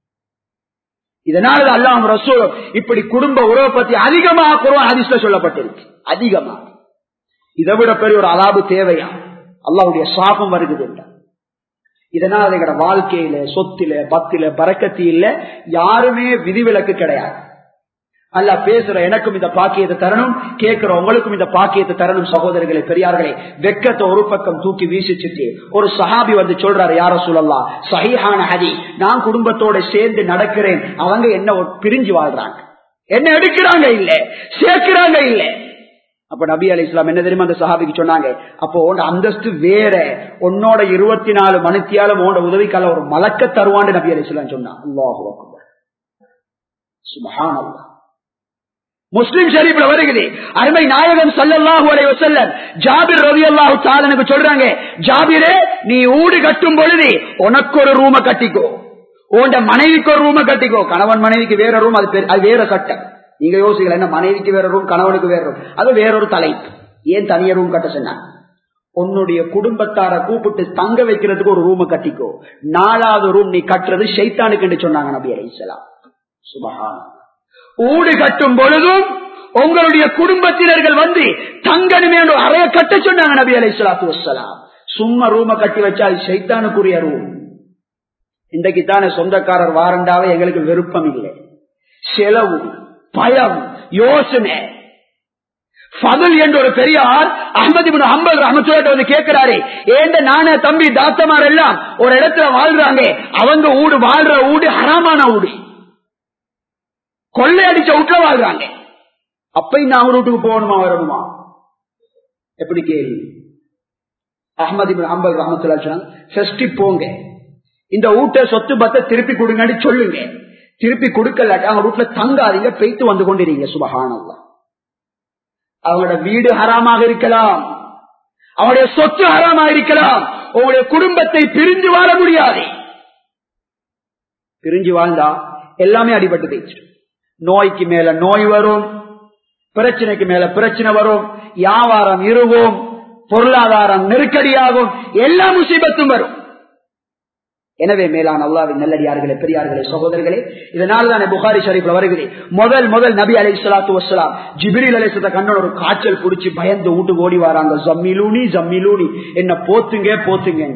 இதனால அல்லாஹ் ரசூலும் இப்படி குடும்ப உறவை பத்தி அதிகமாக குர்ஆன் ஹதீஸ்ல சொல்லப்பட்டிருக்கு. அதிகமாக இதை விட பெரிய ஒரு அலாபு தேவையா? அல்லாஹ்வுடைய சாபம் வருகிறது. இதனால எங்களோட வாழ்க்கையில, சொத்தில, பத்தில, பரக்கத்தில யாருமே விதிவிலக்கு கிடையாது. அல்லாஹ் பேசுற எனக்கும் இந்த பாக்கியத்தை தரணும், கேட்கிற உங்களுக்கும் இந்த பாக்கியத்தை தரணும். சகோதரர்களே, பெரியார்களே, வெக்கத்தை ஒரு பக்கம் தூக்கி வீசிச்சுட்டு ஒரு சஹாபி வந்து சொல்றாரு, யா ரசூலல்லாஹ், சஹீஹான ஹதீஸ், நான் குடும்பத்தோட சேர்ந்து நடக்கிறேன், அவங்க என்ன பிரிஞ்சு வாழ்றாங்க, என்ன எடுக்கிறாங்க இல்ல, சேர்க்கிறாங்க இல்ல. அப்ப நபி அலைஹிஸ்ஸலாம் என்ன தெரியுமா அந்த சஹாபிக்கு சொன்னாங்க, அப்போ உன்னோட அந்தஸ்து வேற, உன்னோட 24 மணித்தியாலும் உன்னோட உதவிக்கால ஒரு மலக்க தருவான்னு நபி அலைஹிஸ்ஸலாம் சொன்னாங்க. அல்லாஹு அக்பர், சுப்ஹானல்லாஹ். முஸ்லிம் ஷரீஃப்ல வருகிறது, அருமை நாயகம் ஸல்லல்லாஹு அலைஹி வஸல்லம் ஜாபிர் ரலியல்லாஹு தஆலா சொல்றாங்க, ஜாபிரே, நீ ஊடு கட்டும் பொழுது உனக்கு ஒரு ரூம கட்டிக்கோ, உன்ட மனைவிக்கு ஒரு ரூம கட்டிக்கோ. கணவன் மனைவிக்கு வேற ரூம், அது வேற சட்டம். நீங்க யோசிக்கல, என்ன மனைவிக்கு வேற ரூம், கணவனுக்கு வேற ரூம், அது வேறொரு தலைப்பு. ஏன் தனிய ரூம் கட்ட சொன்னாங்க? உன்னுடைய குடும்பத்தார கூப்பிட்டு தங்க வைக்கிறதுக்கு ஒரு ரூம கட்டிக்கோ. 4வது ரூம் நீ கட்டுறது ஷைத்தானுக்கு சொன்னாங்க நபி அலைஹிஸ்ஸலாம். சுப்ஹானல்லாஹ். ஊடு கட்டும் பொழுதும் உங்களுடைய குடும்பத்தினர்கள் வந்து தங்கணுமே அறைய கட்ட சொன்னாங்க நபி அலைஹிஸ்ஸலாத்து வஸ்ஸலாம். சும்மா ரூம கட்டி வச்சா அது ஷைத்தானுக்குரிய ரூம். இன்றைக்கு தானே சொந்தக்காரர் வாரண்டாவே எங்களுக்கு விருப்பம் இல்லை, செலவு, பயம், யோசனை. ஃபதுல் என்ற ஒரு பெரிய ஆள் அஹ்மத் இப்னு ஹம்பல் ரஹ்மத்துல்லாஹி வந்து கேட்கிறாரு, ஏண்ட நானே தம்பி தாத்தமார் எல்லாம் ஒரு இடத்துல வாழ்றாங்க, அவங்க ஊடு வாழ்ற ஊடு ஹராமான ஊடு, கொள்ளை அடிச்ச வீட்டுல வாழ்றாங்க, அப்ப நான் ஒரு வீட்டுக்கு போகணுமா வரணுமா? எப்படி கேள்வி? அஹ்மத் இப்னு ஹம்பல் ரஹ்மத்துல்லாஹி சொன்னாங்க, ஃபர்ஸ்ட் போங்க, இந்த வீட்டை சொத்து பத்தை திருப்பி கொடுங்கன்னு சொல்லுங்க. திருப்பி கொடுக்கல அவங்க வீட்டுல தங்காதீங்க, பெய்த்து வந்து கொண்டிருங்க. சுப்ஹானல்லாஹ். அவங்களோட வீடு ஹராமாக இருக்கலாம், அவங்களுடைய சொத்து ஹராமாக இருக்கலாம், உங்களுடைய குடும்பத்தை பிரிஞ்சு வாழ முடியாது. பிரிஞ்சு வாழ்ந்தா எல்லாமே அடிபட்டு போயிடுச்சு. நோய்க்கு மேல நோய் வரும், பிரச்சனைக்கு மேல பிரச்சனை வரும், வியாபாரம் இருவும், பொருளாதாரம் நெருக்கடியாகும், எல்லா முசீபத்தும் வரும். எனவே மேலான அல்லாஹ்வின் நல்லடியார்களே, பெரியார்களே, சகோதரர்களே, இதனால்தான் புகாரி ஷரீஃப்ல வருகிறது, முதல் நபி அலைஹிஸ்ஸலாத்து வஸ்ஸலாம் ஜிப்ரீல் அலைஹிஸ்ஸலாத்தை கண்ட ஒரு காய்ச்சல் பிடிச்சி பயந்து வீட்டுக்கு ஓடி வராங்க. ஜம்மிலூனி ஜம்மிலூனி, என்ன போத்துங்க போத்துங்க.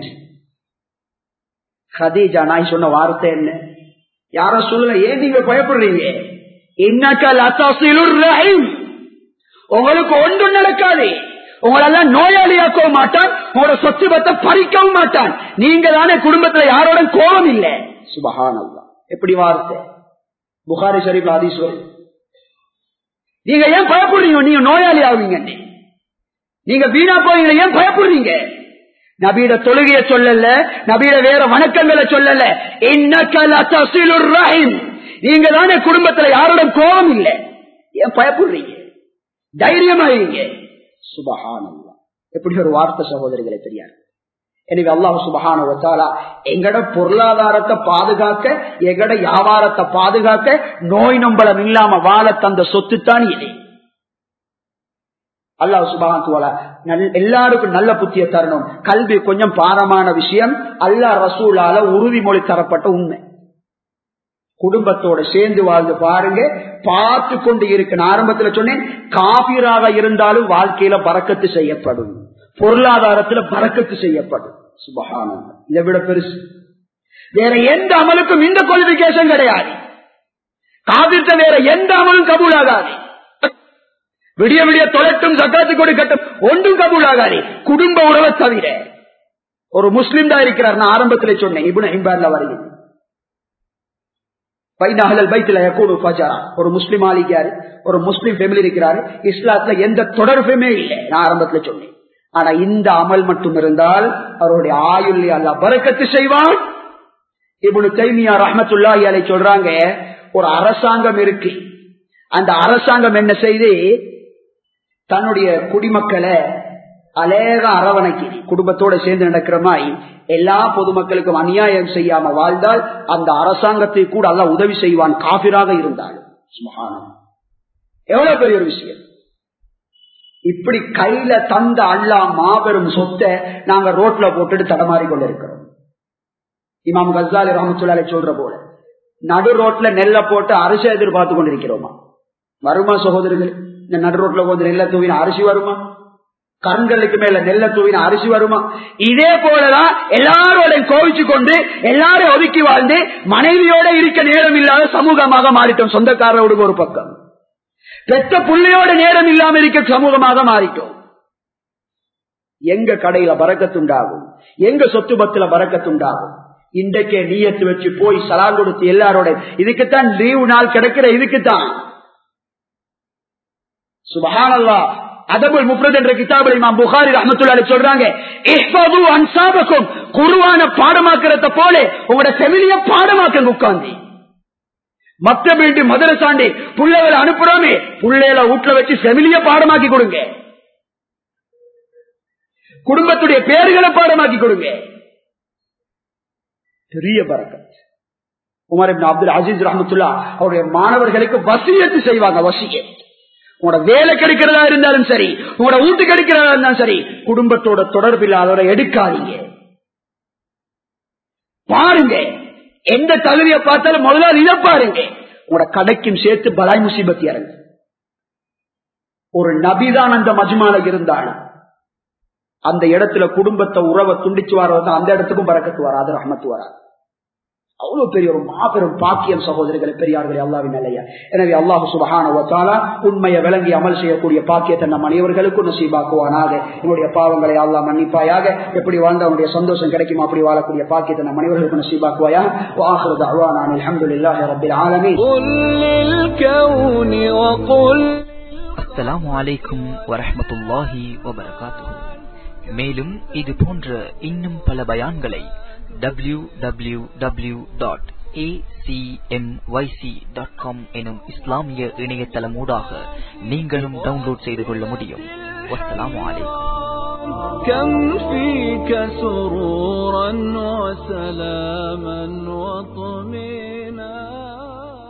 கதீஜா நாய் சொன்ன வார்த்தை என்ன? யார சொல்லல, ஏன் நீங்க பயப்படுறீங்க? இன்னக லதஸிலுர் ரஹீம், உங்களுக்கு ஒன்றும் நடக்காது, உங்களெல்லாம் நோயாளியாக்கவும் மாட்டான், உங்களோட சொத்து பத்தை பறிக்கவும் மாட்டான். நீங்க தானே குடும்பத்துல யாரோட கோபம் இல்லை. சுபஹானல்லாஹ், எப்படி வார்த்தை! புகாரி ஷரீஃப்ல ஹதீஸ் வருது. நீங்க ஏன் பயப்படுறீங்க? நீங்க நோயாளி ஆவீங்க, நீங்க வீணா போவீங்க, ஏன் பயப்படுறீங்க? நபியோட தொழுகையை சொல்லல, நபியோட வேற வணக்கங்களை சொல்லல. இன்னக லதஸிலுர் ரஹீம், நீங்க தானே குடும்பத்துல யாரோட கோபம் இல்லை, ஏன் பயப்படுறீங்க? தைரியமாயிருங்க. சுபஹானல்லாஹ், எப்படி ஒரு வார்த்தை சகோதரிகளை தெரியாது. எனவே அல்லாஹ் சுப்ஹானஹு வ தஆலா எங்கட பொருளாதாரத்தை பாதுகாக்க, எங்கட வியாபாரத்தை பாதுகாக்க, நோய் நம்பலம் இல்லாம வாழ தந்த சொத்து தான் இது. அல்லாஹ் சுப்ஹானஹு வ தஆலா எல்லாருக்கும் நல்ல புத்திய தரணும். கல்வி கொஞ்சம் பாரமான விஷயம், அல்லாஹ் ரசூலால உறுதிமொழி தரப்பட்ட உண்மை. குடும்பத்தோட சேர்ந்து வாழ்ந்து பாருங்க, பார்த்து கொண்டு இருக்க. ஆரம்பத்தில் சொன்னேன், காபிராக இருந்தாலும் வாழ்க்கையில பரக்கத்து செய்யப்படும், பொருளாதாரத்துல பரக்கத்து செய்யப்படும். சுபஹானல்லாஹ், இதை விட பெருசு வேற எந்த அமலுக்கும் இந்த குவாலிபிகேஷன் கிடையாது. காபிர்ட்ட வேற எந்த அமலும் கபூலாகாது. விடிய விடிய தொலைட்டும், ஜக்காத்து கொடுக்கட்டும், ஒன்றும் கபூலாகாது, குடும்ப உறவை தவிர. ஒரு முஸ்லிம் தான் இருக்கிறார், நான் ஆரம்பத்தில் சொன்னேன், இப்னு ஹிப்பான்ல வருகிறது. ஒரு முஸ்லிம் ஆளிக்காரு, ஒரு முஸ்லிம் ஃபேமிலி இருக்கிறாரு, இஸ்லாத்துல எந்த தொடர்புமே இல்லை, நான் ஆரம்பத்தில் சொன்னேன். ஆனா இந்த அமல் மட்டும் இருந்தால் அவருடைய ஆயுள் அல்லாஹ் பரக்கத்து செய்வான். இப்னு தைமியா ரஹ்மத்துல்லாஹி அலைஹி சொல்றாங்க, ஒரு அரசாங்கம் இருக்கு, அந்த அரசாங்கம் என்ன செய்து தன்னுடைய குடிமக்களை அழகா அரவணைக்கு குடும்பத்தோட சேர்ந்து நடக்கிற மாதிரி எல்லா பொதுமக்களுக்கும் அநியாயம் செய்யாம வாழ்ந்தால் அந்த அரசாங்கத்தை கூட அல்லாஹ் உதவி செய்வான், காபிராக இருந்தாலும். சுப்ஹானல்லாஹ், எவ்வளவு பெரிய ஒரு விஷயம்! இப்படி கையில தந்த அல்லாஹ் மாபெரும் சொத்தை நாங்க ரோட்ல போட்டுட்டு தடமாறி கொண்டிருக்கிறோம். இமாம் கஸ்ஸாலி ரஹ்மத்துல்லாஹி அலைஹி சொல்ற போல நடு ரோட்ல நெல்லை போட்டு அரிசி எதிர்பார்த்து கொண்டிருக்கிறோமா? வருமா சகோதரர்கள்? இந்த நடு ரோட்ல கொஞ்சம் நெல்லை தூவின அரிசி வருமா? கண்களுக்கு மேல நெல்லை தூவின அரிசி வருமா? இதே போலதான் எல்லாரோட கோவிச்சு கொண்டு எல்லாரும் ஒதுக்கி வாழ்ந்து மனைவியோட இருக்க நேரம் இல்லாத சமூகமாக மாறிட்டோம். சொந்தக்காரரோடு ஒரு பக்கம், பெற்ற புள்ளையோட நேரம் இல்லாம இருக்க சமூகமாக மாறிட்டோம். எங்க கடையில பரக்கத்துண்டாகும், எங்க சொத்து பத்துல பரக்கத்துண்டாகும்? இன்றைக்கே நீயத்து வச்சு போய் சலாம் கொடுத்து எல்லாரோட, இதுக்குத்தான் லீவு நாள் கிடைக்கிற, இதுக்குத்தான். சுப்ஹானல்லாஹ், அதபுல் முஃப்ரத் என்ற கிதாபில் இமாம் புகாரி ரஹ்மத்துல்லாஹி அலைஹி சொல்றாங்க, இஹ்ஃபது அன்சாபக்கும், குர்ஆனை பாடமாக்குறத போல உங்களோட ஃபேமிலிய பாடமாக்குங்க உட்கார்ந்து. மத்த வீட்டு மதரசாண்டி புள்ளைகளை அனுப்புறோமே, புள்ளைகளை வீட்டுல வச்சு ஃபேமிலிய பாடமாக்கி கொடுங்க, குடும்பத்துடைய பேர்களை பாடமாக்கி கொடுங்க. பெரிய பரக்கத். உமர் இப்னு அப்துல் அசீஸ் ரஹ்மத்துல்லாஹ் அவருடைய மாணவர்களுக்கு வசியத்து செய்வாங்க. வசியத், உங்களோட வேலை கிடைக்கிறதா இருந்தாலும் சரி, உங்களோட வீட்டு கிடைக்கிறதா இருந்தாலும் சரி, குடும்பத்தோட தொடர்பில் அதோட எடுக்காதீங்க. பாருங்க, எந்த தகுதியை பார்த்தாலும் முதல்ல இதை பாருங்க. உங்களோட கடைக்கும் சேர்த்து பலாய் முசீபத் இறங்கு. ஒரு நபிதான் அந்த மஜ்மால இருந்தாலும் அந்த இடத்துல குடும்பத்தை உறவை துண்டிச்சு வர்றது, அந்த இடத்துக்கும் பரக்கத்து வராது, ரஹ்மத்து வராது. அவ்வளவு பெரிய ஒரு மாபெரும் பாக்கியம் சகோதரர்களே, பெரியார்களே, அல்லாஹ்வின் நல்லையா. எனவே அல்லாஹ் சுப்ஹானஹு வ தஆலா உண்மையை விளங்கி அமல் செய்யக்கூடிய பாக்கியத்தை நம் அனைவர்களுக்கும் நசீபாக்குவானாக. நம்முடைய பாவங்களை அல்லாஹ் மன்னிப்பாயாக. எப்படி வாழ்ந்தவனுடைய சந்தோஷம் கிடைக்குமோ அப்படி வாழக்கூடிய பாக்கியத்தை நம் அனைவர்களுக்கும் நசீபாக்குவாயா. வ ஆகிரு தஅவானா அல்ஹம்துலில்லாஹி ரப்பில் ஆலமீன். அஸ்ஸலாமு அலைக்கும் வரஹ்மத்துல்லாஹி வபரகாத்துஹு. மேலும் இது போன்ற இன்னும் பல பயான்களை www.acmyc.com எனும் இஸ்லாமிய இணையதளமூடாக நீங்களும் டவுன்லோட் செய்து கொள்ள முடியும். வஸ்ஸலாமு அலைக்கும். كم فيك سرورا وسلاما وطمئنا